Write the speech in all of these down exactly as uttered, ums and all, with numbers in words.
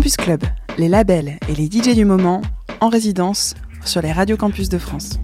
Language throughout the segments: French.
Campus Club, les labels et les D J du moment en résidence sur les radios campus de France.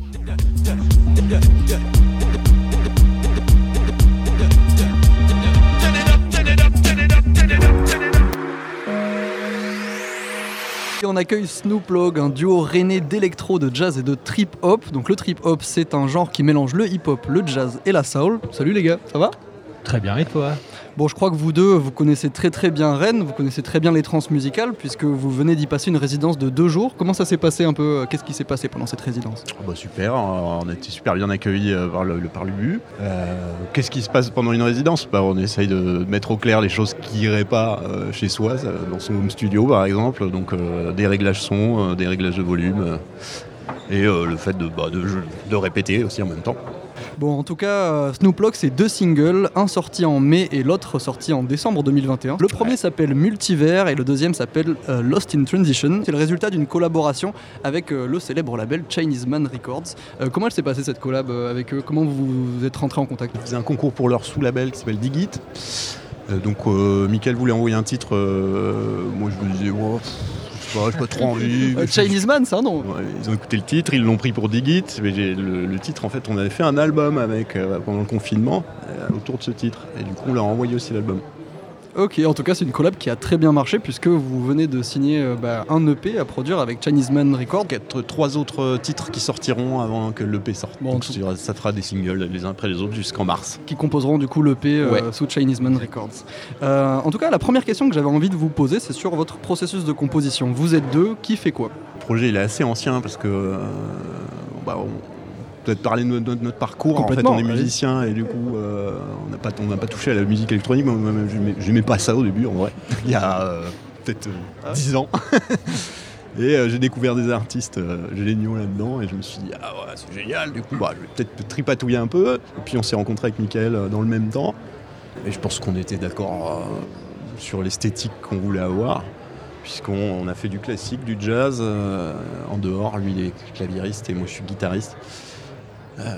Et on accueille Snoop Logg, un duo rennais d'électro, de jazz et de trip-hop. Donc le trip-hop, c'est un genre qui mélange le hip-hop, le jazz et la soul. Salut les gars, ça va ? Très bien, et toi ? Bon, je crois que vous deux, vous connaissez très très bien Rennes, vous connaissez très bien les trans musicales, puisque vous venez d'y passer une résidence de deux jours. Comment ça s'est passé un peu ? Qu'est-ce qui s'est passé pendant cette résidence ? Oh bah super, on a été super bien accueillis par le, par l'U B U. Euh, qu'est-ce qui se passe pendant une résidence ? bah, On essaye de mettre au clair les choses qui n'iraient pas euh, chez soi, dans son home studio par exemple, donc euh, des réglages son, euh, des réglages de volume, euh, et euh, le fait de, bah, de, de répéter aussi en même temps. Bon, en tout cas, Snoop Logg, c'est deux singles, un sorti en mai et l'autre sorti en décembre deux mille vingt et un. Le premier ouais. s'appelle Multivers et le deuxième s'appelle euh, Lost in Transition. C'est le résultat d'une collaboration avec euh, le célèbre label Chinese Man Records. Euh, comment elle s'est passée cette collab euh, avec eux ? Comment vous, vous êtes rentrés en contact ? Ils faisaient un concours pour leur sous-label qui s'appelle Digit. Euh, donc, euh, Mickaël voulait envoyer un titre. Euh, moi, je me disais, oh, j'ai pas trop envie. euh, Chinese Man, ça, non ? Ouais, ils ont écouté le titre, ils l'ont pris pour Digit. Mais j'ai, le, le titre, en fait, on avait fait un album avec euh, pendant le confinement euh, autour de ce titre. Et du coup, on leur a envoyé aussi l'album. Ok, en tout cas, c'est une collab qui a très bien marché puisque vous venez de signer euh, bah, un E P à produire avec Chinese Man Records. Quatre, trois autres titres qui sortiront avant que l'E P sorte. Bon, donc, tout... ça fera des singles les uns après les autres jusqu'en mars. Qui composeront du coup l'E P euh, ouais. sous Chinese Man Records. Euh, en tout cas, la première question que j'avais envie de vous poser, c'est sur votre processus de composition. Vous êtes deux, qui fait quoi ? Le projet il est assez ancien parce que euh, bah, on... peut-être parler de notre, notre parcours. En fait, on est musicien et du coup, euh, on n'a pas, on n'a pas touché à la musique électronique. Moi, j'aimais, j'aimais pas ça au début, en vrai. Il y a euh, peut-être euh, dix ans. Et euh, j'ai découvert des artistes euh, géniaux là-dedans et je me suis dit, ah ouais, c'est génial. Du coup, bah, je vais peut-être tripatouiller un peu. Et puis, on s'est rencontrés avec Mickaël euh, dans le même temps. Et je pense qu'on était d'accord euh, sur l'esthétique qu'on voulait avoir. Puisqu'on on a fait du classique, du jazz euh, en dehors. Lui, il est claviériste et moi, je suis guitariste. Euh,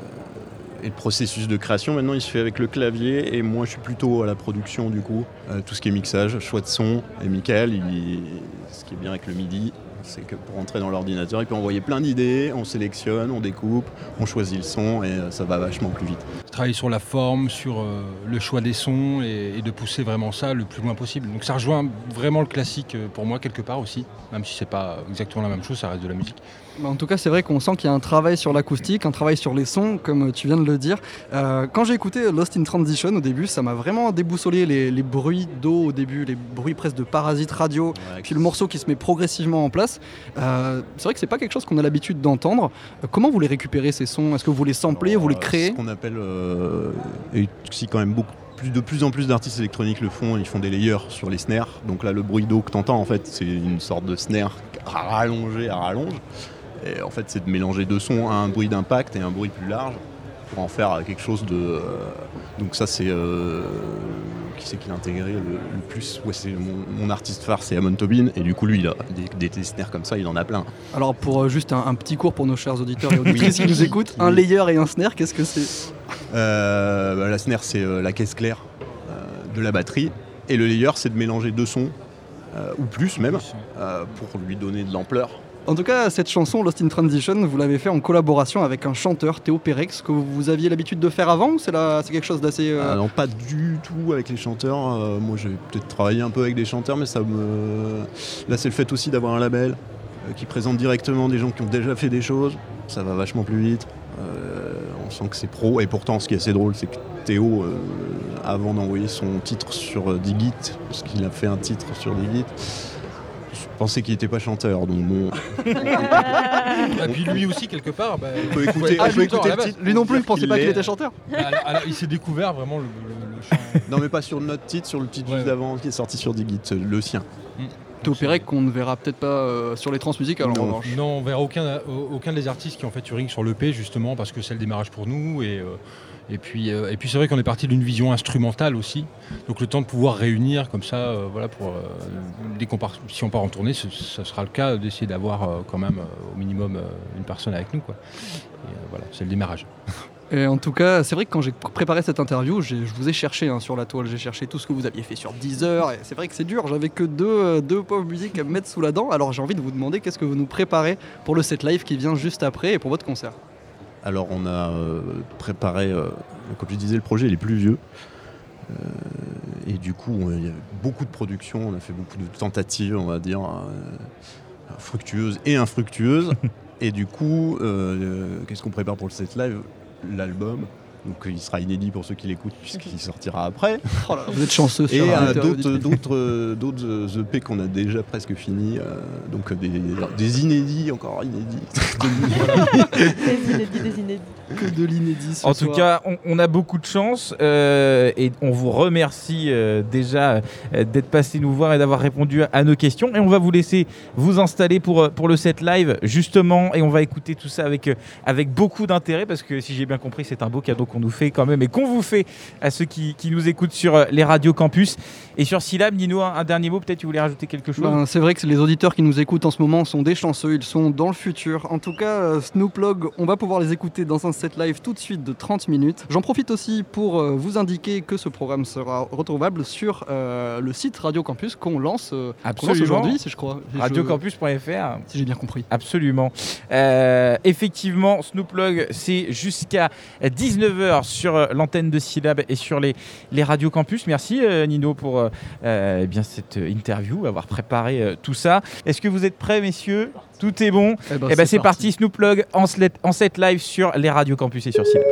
et le processus de création maintenant il se fait avec le clavier et moi je suis plutôt à la production du coup, euh, tout ce qui est mixage, choix de son. Et Mickaël, il, ce qui est bien avec le MIDI, c'est que pour entrer dans l'ordinateur il peut envoyer plein d'idées, on sélectionne, on découpe, on choisit le son et euh, ça va vachement plus vite. Travailler sur la forme, sur euh, le choix des sons et, et de pousser vraiment ça le plus loin possible. Donc ça rejoint vraiment le classique pour moi quelque part aussi, même si c'est pas exactement la même chose, ça reste de la musique. En tout cas, c'est vrai qu'on sent qu'il y a un travail sur l'acoustique, un travail sur les sons, comme tu viens de le dire. Euh, quand j'ai écouté Lost in Transition au début, ça m'a vraiment déboussolé les, les bruits d'eau au début, les bruits presque de parasites radio, ouais, puis le morceau qui se met progressivement en place. Euh, c'est vrai que c'est pas quelque chose qu'on a l'habitude d'entendre. Euh, comment vous les récupérez ces sons ? Est-ce que vous les samplez, Alors, vous les créez ? Ce qu'on appelle, euh, et si quand même beaucoup. De plus en plus d'artistes électroniques le font, ils font des layers sur les snares. Donc là, le bruit d'eau que tu entends, en fait, c'est une sorte de snare rallongé à rallonge. Et en fait, c'est de mélanger deux sons, un bruit d'impact et un bruit plus large, pour en faire quelque chose de... Euh, donc ça, c'est... Euh, qui c'est qui l'a intégré le, le plus ouais, c'est mon, mon artiste phare, c'est Amon Tobin. Et du coup, lui, il a des, des snares comme ça, il en a plein. Alors, pour euh, juste un, un petit cours pour nos chers auditeurs et auditrices qui nous écoutent, un layer et un snare, qu'est-ce que c'est ? euh, bah, La snare, c'est euh, la caisse claire euh, de la batterie. Et le layer, c'est de mélanger deux sons, euh, ou plus même, euh, pour lui donner de l'ampleur. En tout cas, cette chanson, Lost in Transition, vous l'avez fait en collaboration avec un chanteur, Théo Pérex, que vous aviez l'habitude de faire avant ou c'est, là, c'est quelque chose d'assez... Euh... Ah non, pas du tout avec les chanteurs. Euh, moi, j'ai peut-être travaillé un peu avec des chanteurs, mais ça me... Là, c'est le fait aussi d'avoir un label euh, qui présente directement des gens qui ont déjà fait des choses. Ça va vachement plus vite. Euh, on sent que c'est pro. Et pourtant, ce qui est assez drôle, c'est que Théo, euh, avant d'envoyer son titre sur euh, Digit, parce qu'il a fait un titre sur Digit, je pensais qu'il n'était pas chanteur, donc bon. Et puis lui aussi, quelque part, bah, on peut écouter, ah, on peut écouter le titre. Lui non plus, il ne pensait pas qu'il était chanteur. Alors, alors, il s'est découvert vraiment le, le, le chant. Non, mais pas sur notre titre, sur le titre ouais, juste d'avant qui est sorti sur Digit, le sien. Mm. Théo Pérex qu'on ne verra peut-être pas euh, sur les transmusiques alors en revanche. Non, on verra aucun, aucun des artistes qui ont fait Turing sur l'E P justement parce que c'est le démarrage pour nous et, euh, et, puis, euh, et puis c'est vrai qu'on est parti d'une vision instrumentale aussi, donc le temps de pouvoir réunir comme ça, euh, voilà, pour, euh, dès qu'on part, si on part en tournée, ce, ça sera le cas d'essayer d'avoir euh, quand même euh, au minimum euh, une personne avec nous, quoi. Et, euh, voilà, c'est le démarrage. Et en tout cas, c'est vrai que quand j'ai préparé cette interview, j'ai, je vous ai cherché hein, sur la toile, j'ai cherché tout ce que vous aviez fait sur Deezer, et c'est vrai que c'est dur, j'avais que deux, deux pauvres musiques à me mettre sous la dent, alors j'ai envie de vous demander qu'est-ce que vous nous préparez pour le set live qui vient juste après et pour votre concert. Alors on a euh, préparé, euh, comme je disais, le projet il est plus vieux, euh, et du coup il y a beaucoup de productions, on a fait beaucoup de tentatives, on va dire, euh, fructueuses et infructueuses, et du coup, euh, qu'est-ce qu'on prépare pour le set live ? L'album, donc il sera inédit pour ceux qui l'écoutent puisqu'il sortira après. Oh là, vous êtes chanceux. Et euh, d'autres, d'autres, d'autres E P qu'on a déjà presque finis, euh, donc des, des inédits, encore inédits. des inédits, des inédits. Que de l'inédit ce En soir. tout cas, on, on a beaucoup de chance euh, et on vous remercie euh, déjà euh, d'être passé nous voir et d'avoir répondu à, à nos questions. Et on va vous laisser vous installer pour, pour le set live justement, et on va écouter tout ça avec, avec beaucoup d'intérêt parce que si j'ai bien compris, c'est un beau cadeau qu'on nous fait quand même et qu'on vous fait à ceux qui, qui nous écoutent sur les radios campus. Et sur Syllab, Nino, un, un dernier mot, peut-être tu voulais rajouter quelque chose ? Ben, c'est vrai que les auditeurs qui nous écoutent en ce moment sont des chanceux, ils sont dans le futur. En tout cas, euh, Snoop Logg, on va pouvoir les écouter dans un set live tout de suite de trente minutes. J'en profite aussi pour euh, vous indiquer que ce programme sera retrouvable sur euh, le site Radio Campus qu'on lance, euh, qu'on lance aujourd'hui, si je crois. radio campus point f r. Si j'ai bien compris. Absolument. Euh, effectivement, Snoop Logg, c'est jusqu'à dix-neuf heures sur l'antenne de Syllab et sur les, les radios campus. Merci euh, Nino pour euh, eh bien, cette interview, avoir préparé euh, tout ça. Est-ce que vous êtes prêts, messieurs ? Tout est bon. Eh ben, eh ben, c'est c'est parti, parti. Snoop Logg en, slet- en set live sur les radios campus et sur Syllab.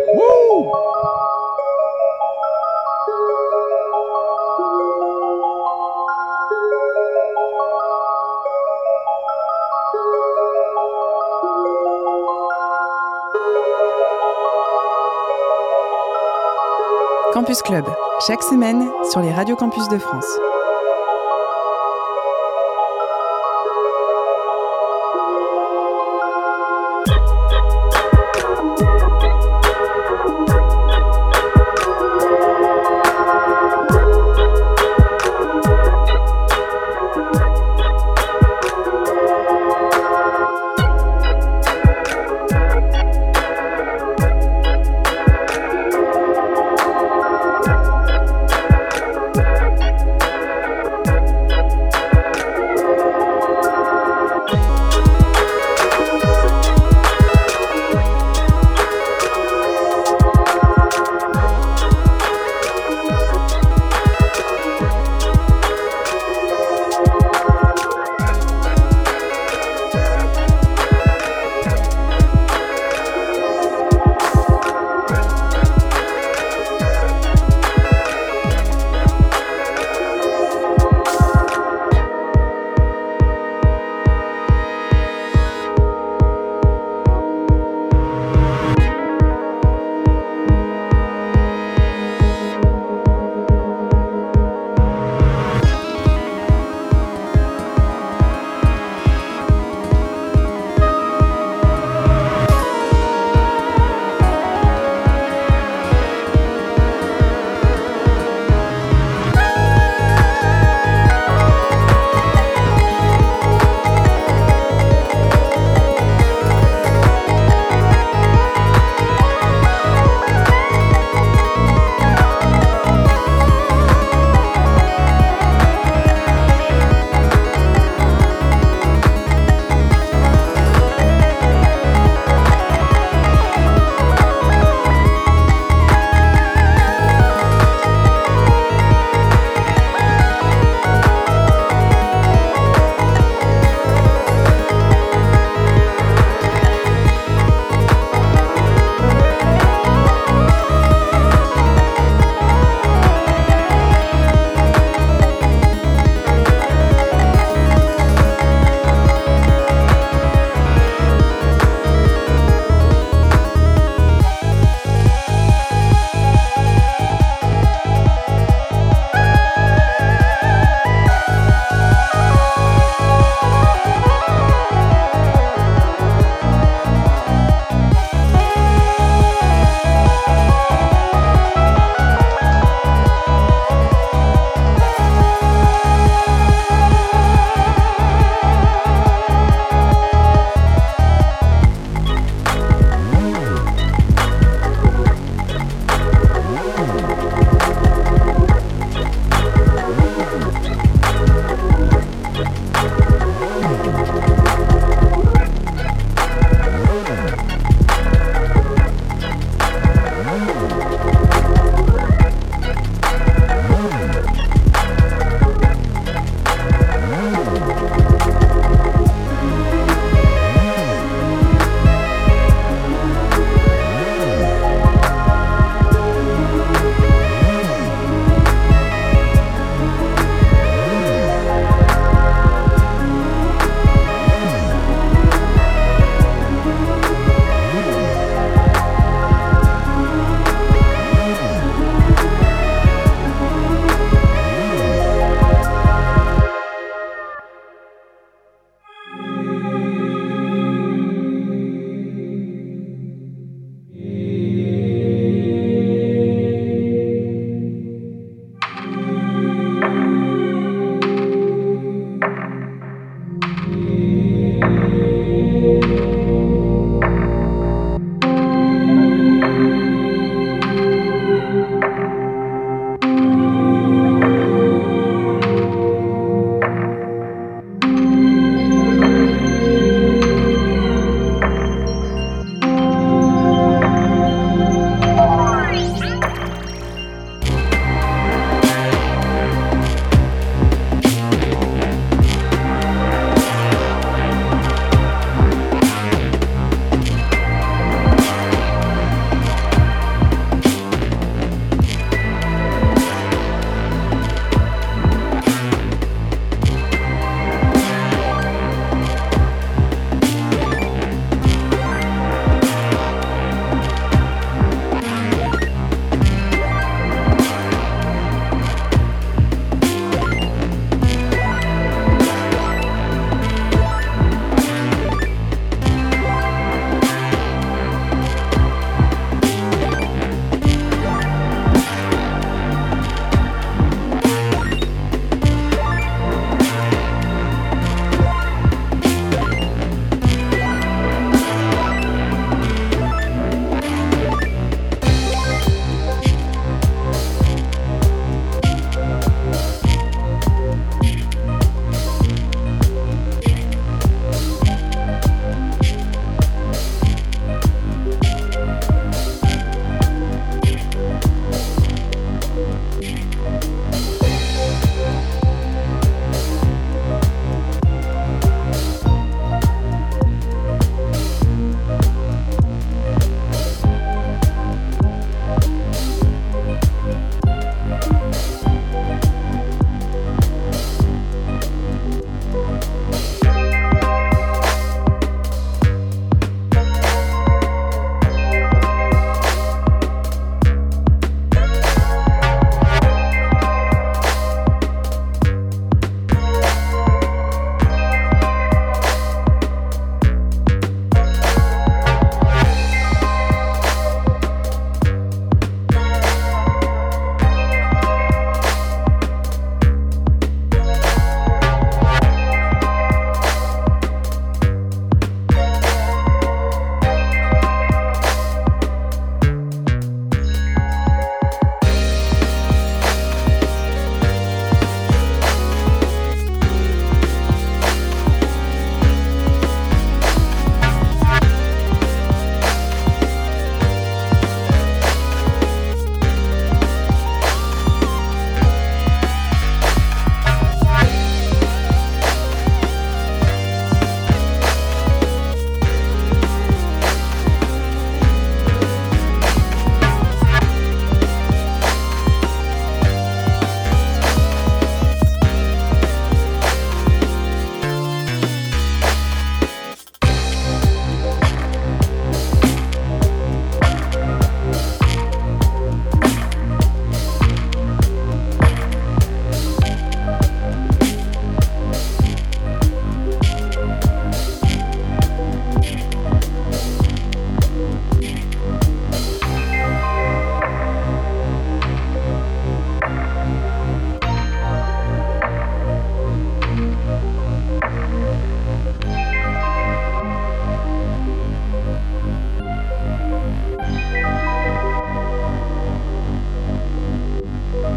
Campus Club, chaque semaine sur les radios campus de France.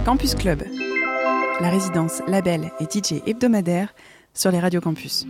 Campus Club, la résidence, label et D J hebdomadaire sur les radios campus.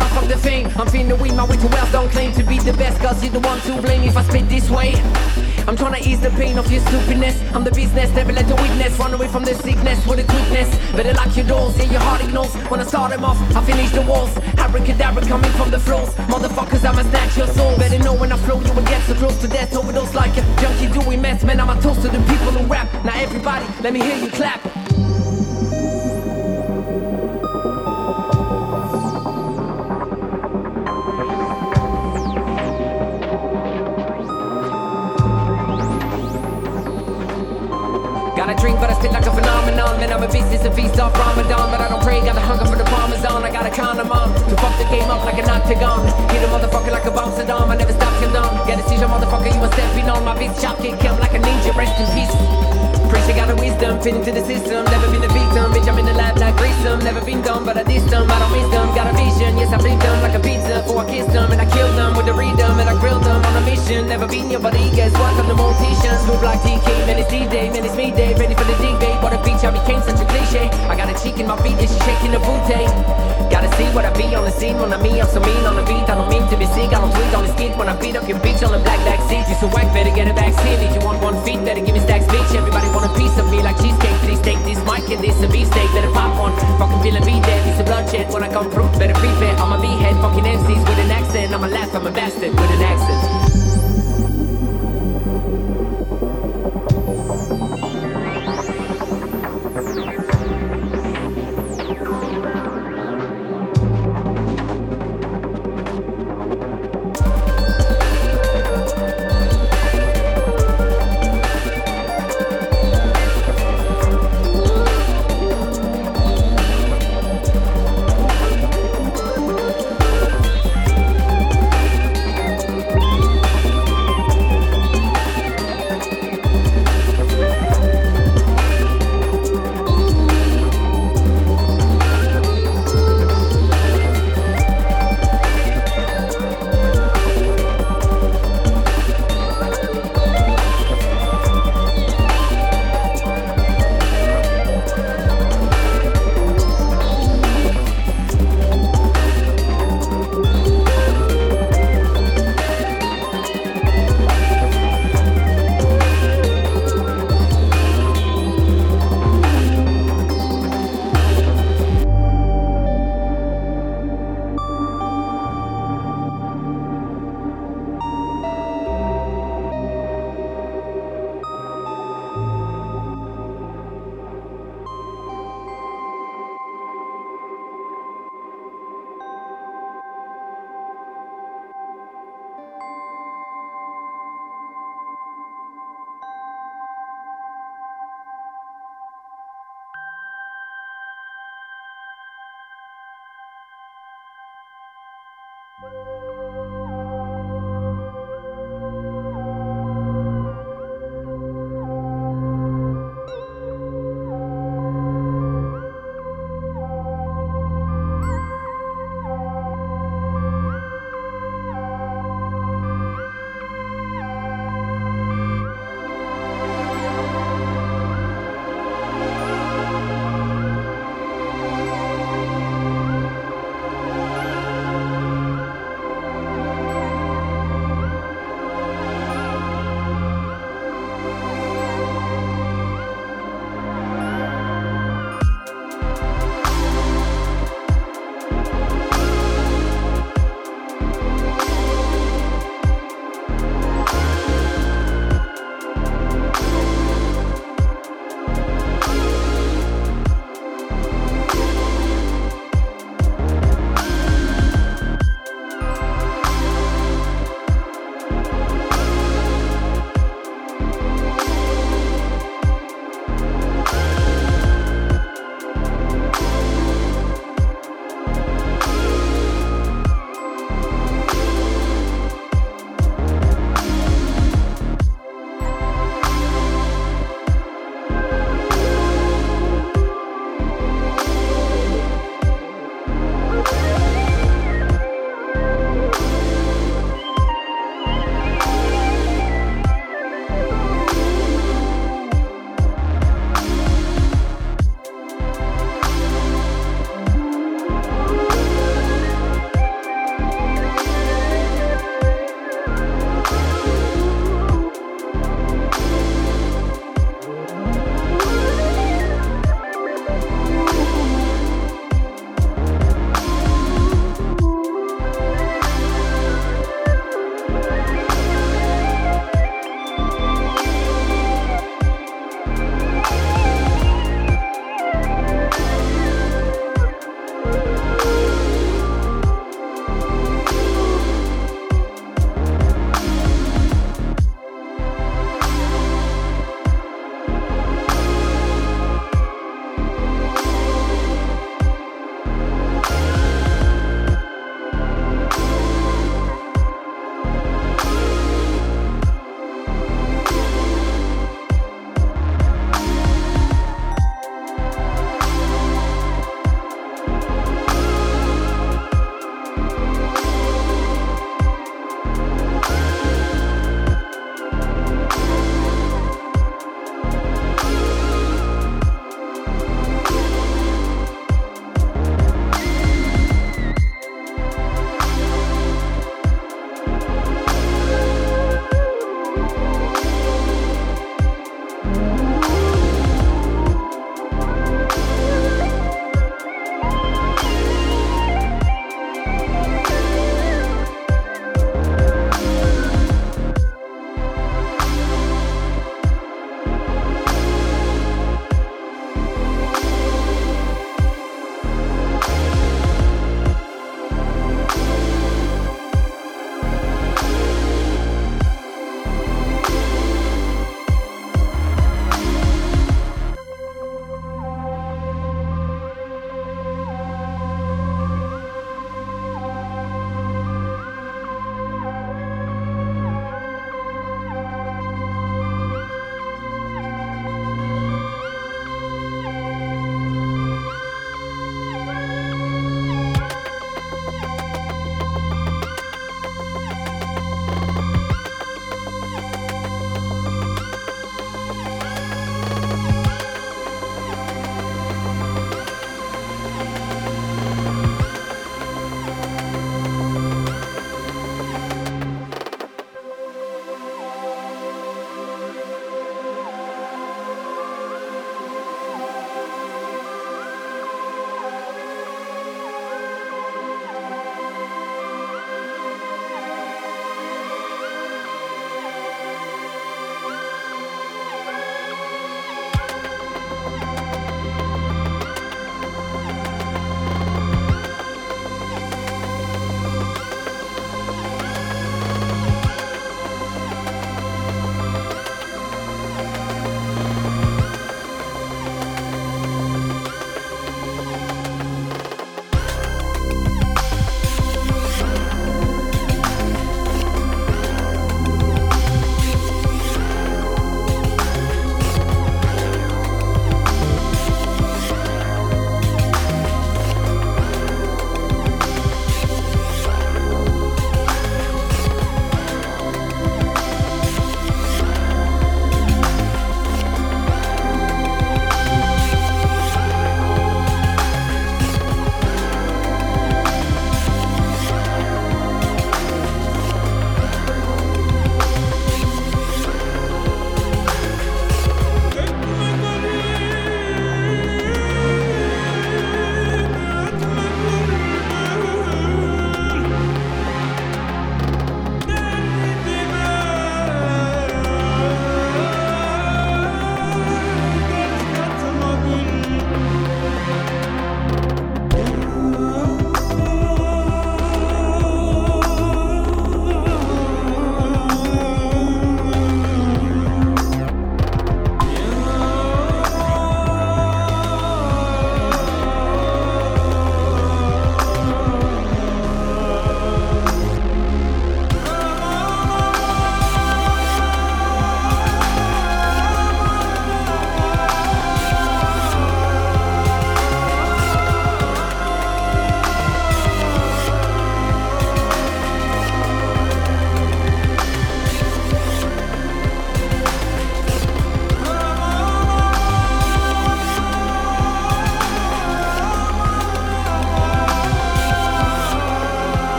I'm finna weed my way to wealth, don't claim to be the best, cause you're the one to blame if I spit this way. I'm trying to ease the pain of your stupidness. I'm the business, never let the witness run away from the sickness with a quickness. Better lock your doors, yeah, your heart knows. When I start them off, I finish the walls. Abracadabra coming from the floors. Motherfuckers, I'ma snatch your soul. Better know when I flow, you will get so close to death. Overdose like a junkie doing meth. Man, I'm a toast to the people who rap. Now everybody, let me hear you clap. Got a drink, but I spit like a phenomenon. Man, I'm a beast, it's a feast off Ramadan. But I don't pray, got a hunger for the Parmesan. I got a condom on to fuck the game up like an octagon. Hit a motherfucker like a bomb Saddam. I never stop till dawn. Get a seizure, motherfucker, you a stepping on. My beast chop, get killed like a ninja, rest in peace. Preacher got a wisdom, fit into the system. Never been a victim, bitch, I'm in the lab like Grissom. Never been dumb, but I dissed them, I don't miss them. Got a vision, yes, I bleed them like a pizza. Before I kissed them, and I killed them with the rhythm. And I grilled them on a mission. Never been your buddy, guess what? I'm the mortician. Move like T K, man, it's D-Day, man, it's me day. Ready for the dig bait, what a beach, I became such a cliche. I got a cheek in my feet, and she shaking the booty. Gotta see what I be on the scene. When I'm me, I'm so mean on the beat. I don't mean to be sick, I don't tweet on the skit. When I beat up your bitch on the black back seat. You so whack, better get a vaccine. If you want one feet, better give me stacks, bitch. Everybody want a piece of me like cheesecake. Please take this mic and this a beefsteak. Better pop one, fucking feeling be dead. It's a bloodshed when I come through. Better prepare, I'm a B-head, fucking M Cs with an accent. I'm a laugh, I'm a bastard with an accent.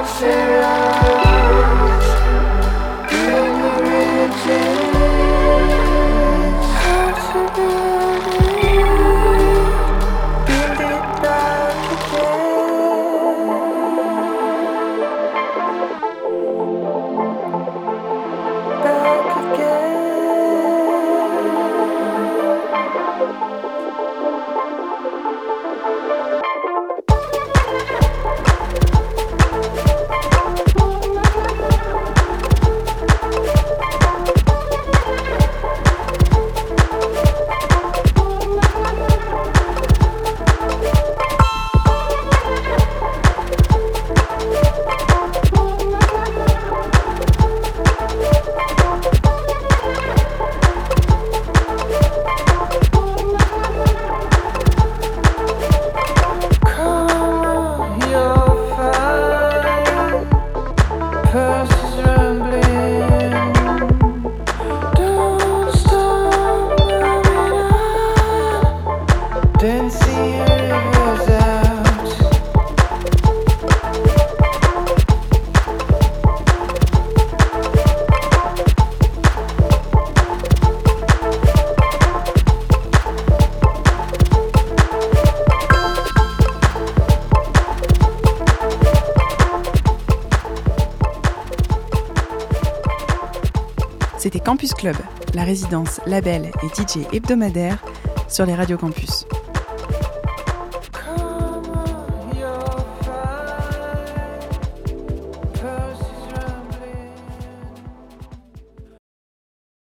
C'était Campus Club, la résidence, label et D J hebdomadaire sur les radios campus.